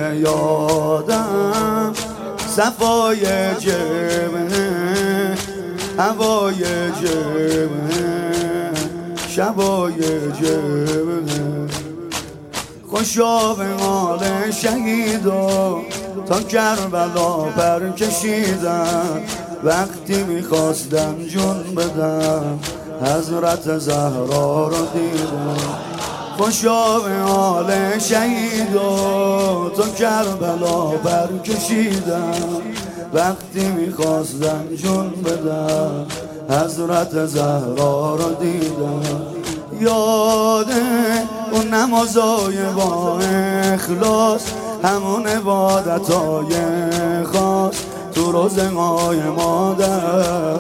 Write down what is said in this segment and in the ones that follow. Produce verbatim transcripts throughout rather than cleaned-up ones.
یادم صفای جبهه هوای جبهه شبای جبهه خوشا به حال شهیدا تا کربلا پر کشیدم وقتی میخواستم جون بدم حضرت زهرا رو دیدم خوشا به حال شهیدا تا کربلا پر کشیدم وقتی میخواستم جون بدم حضرت زهرا رو دیدم یاده اون نمازای با اخلاص همون عبادتای خاص تو روزهای مادر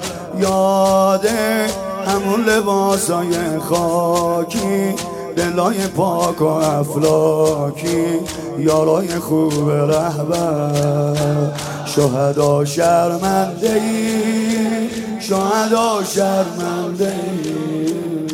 یاده همون لباسای خاکی دلای پاک و افلاکی یارای خوب رهبر شهدا شرمنده ای شهدا شرمنده ای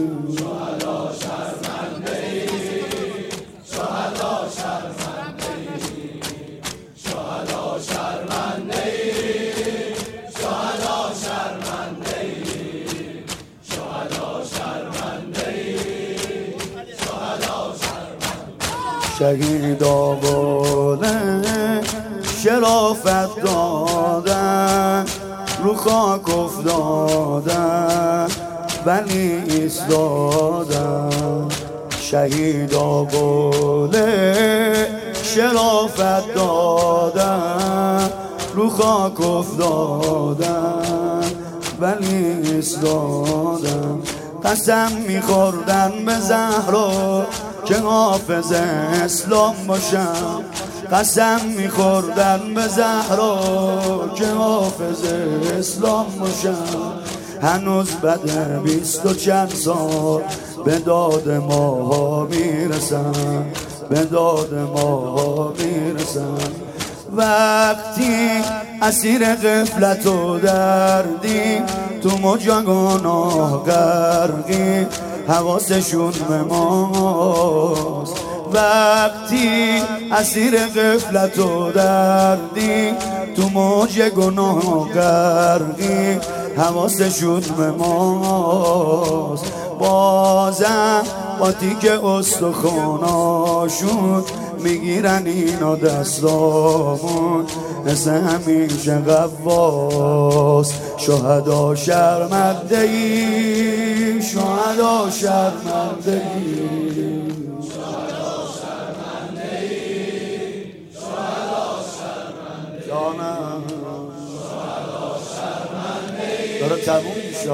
شهیدا بوده شرافت دادن رو خاک افتادن ولی ایستادن شهیدا بوده شرافت دادن رو خاک افتادن ولی ایستادن قسم میخوردن به زهرا که حافظ اسلام باشم قسم میخوردن به زهرا که حافظ اسلام باشم هنوز بعد بیست و چند سال به داد ماها میرسم به داد ماها میرسم وقتی اسیر غفلت و دردی تو موج گناه غرقی حواسشون به ماست وقتی اسیر غفلت و دردی تو موج گناه غرقی حواسشون به ماست بازم با تیک استخوناشون میگیرن اینا دستامون مثل همیشه غواص شهدا شرمنده ای شهدا شرمنده ای شهدا شرمنده ای شهدا شرمنده جانم شهدا شرمنده ای داره تموم میشه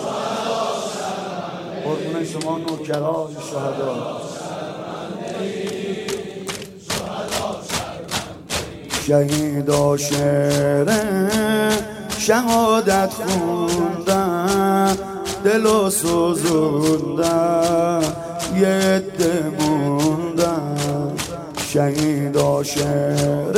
قربون شما نوکرای شهدا شهیدا شعر شهادت خوندن دل و سوزوندن یه عده موندن شهیدا شعر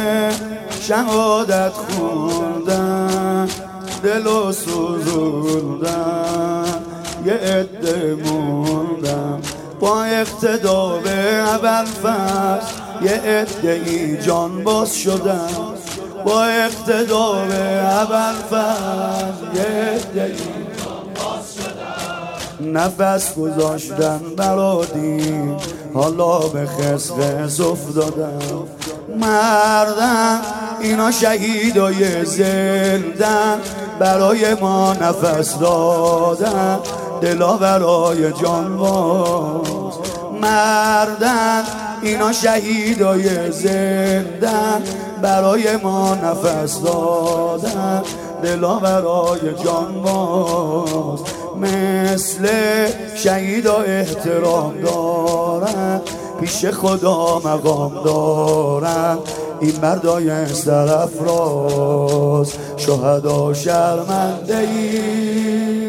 شهادت خوندن دل و سوزوندن یه عده موندن با اقتدا به ابوالفضل یه عده ای جان باز شدن با اقتدا به ابوالفضل یه عده ای جان باز شدن نفس گذاشتن برا دین حالا به خسخس افتادن مردم اینا شهیدای زندن برای ما نفس دادن دلا برای جان باز مردن اینا شهیدای زندن برای ما نفس دادن دلا برای جان باز مثل شهیدا احترام دارن پیش خدا مقام دارن این مردای سرافراز شهدا شرمنده ای